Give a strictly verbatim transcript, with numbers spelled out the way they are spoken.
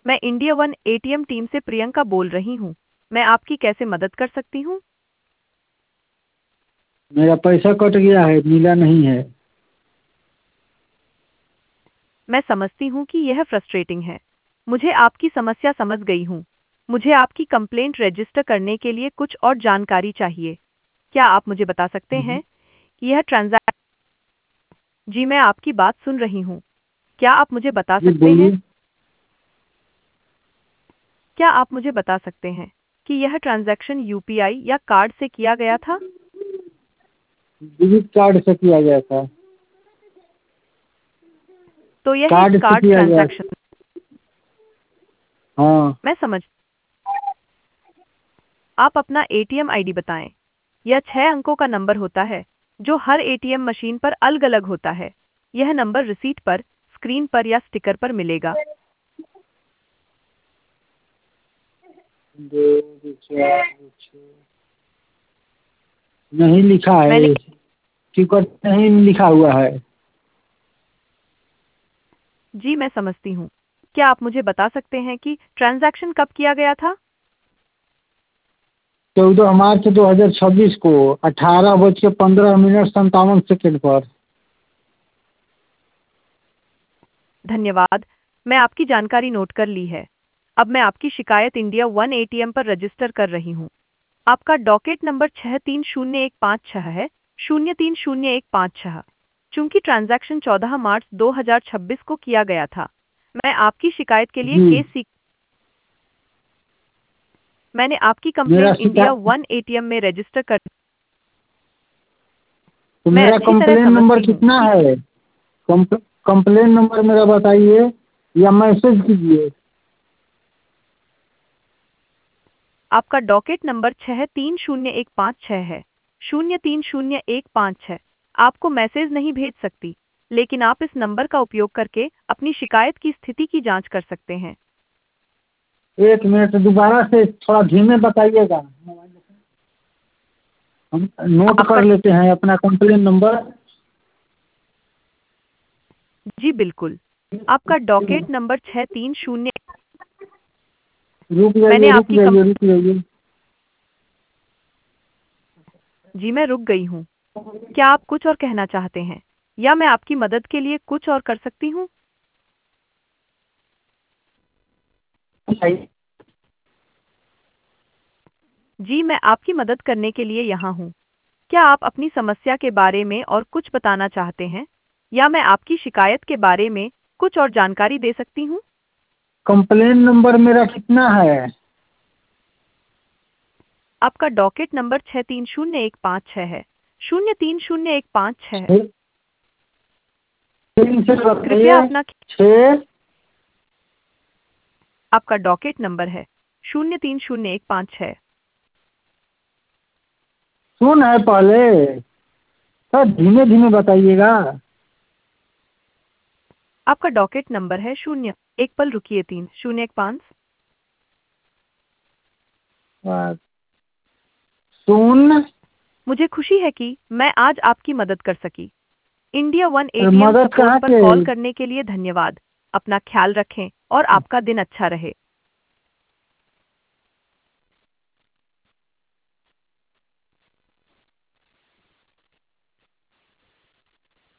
मैं India one ATM team से प्रियंका बोल रही हूँ। मैं आपकी कैसे मदद कर सकती हूँ? मेरा पैसा कट गया है, मिला नहीं है। मैं समझती हूँ कि यह फ्रस्ट्रेटिंग है। मुझे आपकी समस्या समझ गई हूँ। मुझे आपकी कंप्लेंट रजिस्टर करने के लिए कुछ और जानकारी चाहिए। क्या आप मुझे बता सकते हैं कि यह ट्रांजैक्शन? जी, मैं आपकी बात सुन रही हूँ। क्या आप मुझे बता जी सकते हैं बोलिए। क्या आप मुझे बता सकते हैं कि यह ट्रांजैक्शन यूपीआई या कार्ड से किया गया था? डेबिट कार्ड से किया गया था। तो यह एक कार्ड से कार्ड किया गया था। ट्रांजैक्शन। हाँ। मैं समझ। आप अपना एटीएम आईडी बताएं। यह छह अंकों का नंबर होता है जो हर एटीएम मशीन पर अलग-अलग होता है। यह नंबर रिसीट पर, स्क्रीन पर या स्टिकर पर मिलेगा। दो, दो, चार, दो, छः। नहीं लिखा मैंने है। टिकट नहीं लिखा हुआ है। जी, मैं समझती हूँ। क्या आप मुझे बता सकते हैं कि ट्रांजैक्शन कब किया गया था? चौदह मार्च दो हजार छब्बीस को अठारह बज के पंद्रह मिनट संतावन सेकेंड पर। धन्यवाद। मैं आपकी जानकारी नोट कर ली है। अब मैं आपकी शिकायत इंडिया वन एटीएम पर रजिस्टर कर रही हूँ। आपका डॉकेट नंबर छह तीन शून्य एक पाँच छह है, शून्य तीन शून्य एक पाँच छह। चूंकि ट्रांजैक्शन चौदह मार्च दो हजार छब्बीस को किया गया था, मैं आपकी शिकायत के लिए जी। केस सीख मैंने आपकी मेरा कंप्लेंट इंडिया शिकायत वन एटीएम में रजिस्टर कर। तो मैं मेरा अच्छी तरह कंप्लेन नंबर समझती हूँ कितना कि है? कंप, कंप्लेन नंबर मेरा बताइए या मैसेज कीजिए। आपका डॉकेट नंबर छह तीन शून्य एक पाँच छह है, शून्य तीन शून्य एक पाँच छह। आपको मैसेज नहीं भेज सकती, लेकिन आप इस नंबर का उपयोग करके अपनी शिकायत की स्थिति की जांच कर सकते हैं। एक मिनट दोबारा से थोड़ा धीमे बताइएगा। हम नोट आपका कर लेते हैं अपना कंप्लेन नंबर। जी बिल्कुल। आपका डॉकेट नंबर छह तीन शून्य। रुक मैंने जाइए रुक आपकी कम जाइए रुक जाइए। जी, मैं रुक गई हूँ। क्या आप कुछ और कहना चाहते हैं या मैं आपकी मदद के लिए कुछ और कर सकती हूँ? जी, मैं आपकी मदद करने के लिए यहाँ हूँ। क्या आप अपनी समस्या के बारे में और कुछ बताना चाहते हैं या मैं आपकी शिकायत के बारे में कुछ और जानकारी दे सकती हूँ? कंप्लेन नंबर मेरा कितना है? आपका डॉकेट नंबर छह तीन शून्य एक पाँच छह है, शून्य तीन शून्य एक पाँच छह है। छः। तीन से कृपया बताइए। अपना छः। आपका डॉकेट नंबर है शून्य तीन शून्य एक पाँच छह। सुन है पहले। सर धीमे धीमे बताइएगा। आपका डॉकेट नंबर है शून्य एक पल रुकिए तीन शून्य एक पाँच। बस। सुन। मुझे खुशी है कि मैं आज आपकी मदद कर सकी। इंडिया वन एटीएम मदद सपोर्ट कहाँ पर के? कॉल करने के लिए धन्यवाद। अपना ख्याल रखें और आपका दिन अच्छा रहे।